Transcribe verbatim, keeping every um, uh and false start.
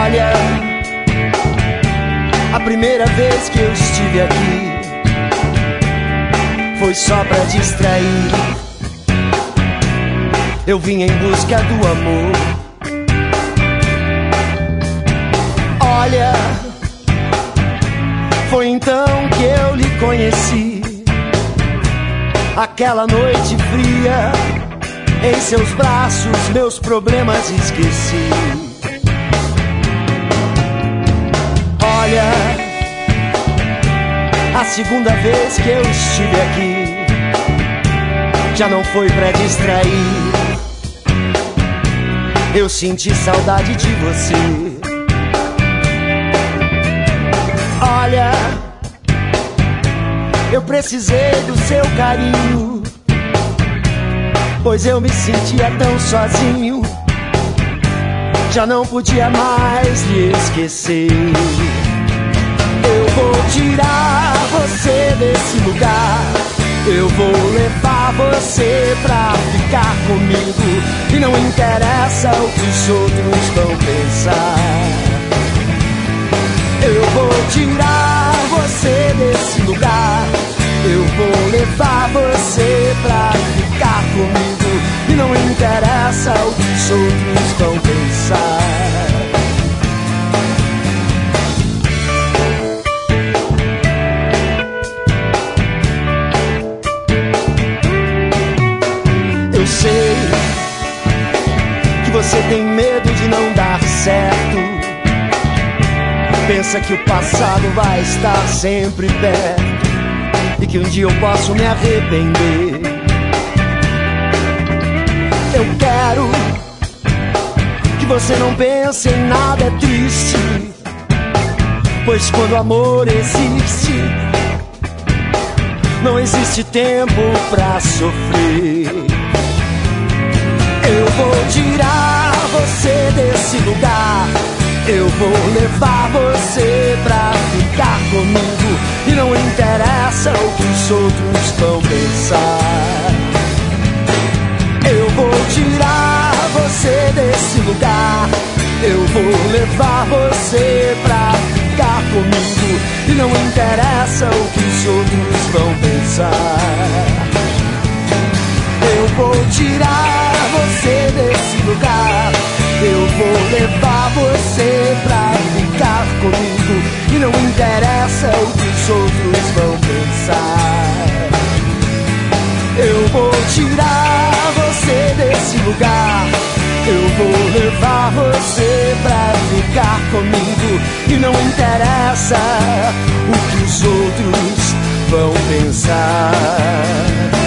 Olha, a primeira vez que eu estive aqui foi só pra distrair. Eu vim em busca do amor. Olha, foi então que eu lhe conheci. Aquela noite fria, em seus braços meus problemas esqueci. Olha, a segunda vez que eu estive aqui já não foi pra distrair. Eu senti saudade de você. Olha, eu precisei do seu carinho, pois eu me sentia tão sozinho. Já não podia mais lhe esquecer. Eu vou tirar você desse lugar. Eu vou levar você pra ficar comigo. E não interessa o que os outros vão pensar. Eu vou tirar você desse lugar. Eu vou levar você pra ficar comigo. E não interessa o que os outros vão pensar. Eu sei que você tem medo de não dar certo. Pensa que o passado vai estar sempre perto e que um dia eu posso me arrepender. Eu quero que você não pense em nada é triste, pois quando o amor existe, não existe tempo pra sofrer. Eu vou tirar você desse lugar. Eu vou levar você pra ficar comigo. E não interessa o que os outros vão pensar. Eu vou tirar você desse lugar. Eu vou levar você pra ficar comigo. E não interessa o que os outros vão pensar. Eu vou tirar você desse lugar. Eu vou levar você pra ficar comigo. E não interessa o que os outros vão pensar. Eu vou tirar você desse lugar. Eu vou levar você pra ficar comigo. E não interessa o que os outros vão pensar.